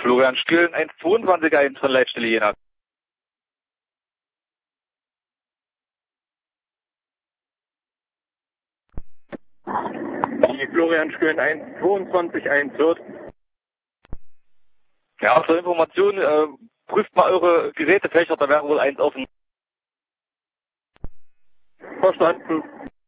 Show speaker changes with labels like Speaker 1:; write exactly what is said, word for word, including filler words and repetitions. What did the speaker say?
Speaker 1: Florian Stühlen, eins zweiundzwanzig eins von Leitstelle Jena.
Speaker 2: Die Florian Stühlen eins zweiundzwanzig eins hört.
Speaker 1: Ja, zur Information, äh, prüft mal eure Gerätefächer, da wäre wohl eins offen.
Speaker 2: Verstanden.